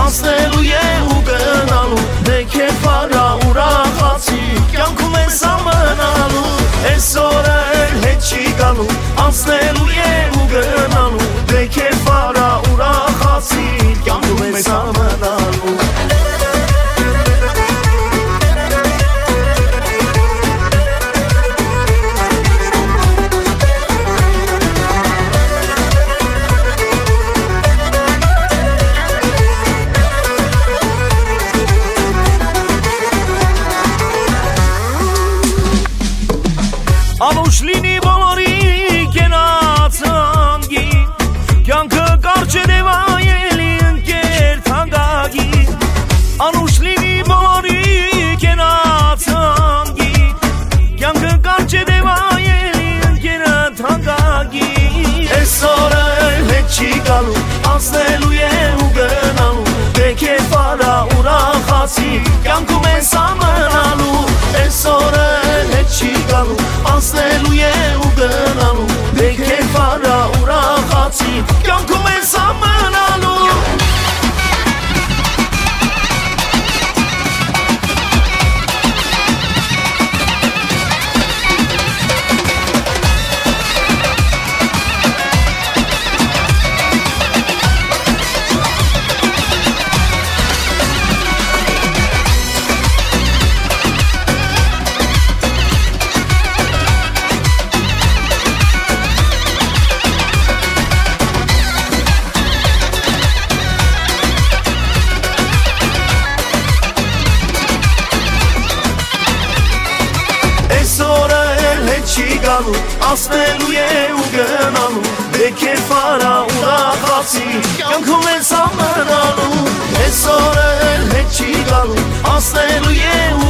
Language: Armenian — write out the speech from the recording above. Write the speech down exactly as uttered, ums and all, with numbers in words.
անցնելու է ու գնալու Դե քեզ վարա ուրախացի կյանքում ես ամնալու Այսօր էլ հետ չի գալու անցնելու է ու գնալու Դե քեզ վարա ուրախացի կյանքում ես ամնալու Անուշ լինի բոլորի կենացանգի Կյանքը կարճ է դևայելի ընկեր թանգագի Անուշ լինի բոլորի կենացանգի Կյանքը կարճ է դևայելի ընկեր թանգագի Այսօր էլ հետ չի գալու անցնելու է ու գնալու Դե քեզ վարա ուրախացի կյանքում ես ամնալու Այսօր էլ հետ չի գալու անցնելու է ու գնալու Դե քեզ վարա ուրախացի կյանքում ես ամնալու Անցնելու է ու գնալու Դե քեզ վարա ուրախացի կյանքում ես ամնալու Այսօր էլ հետ չի գալու անցնելու է ու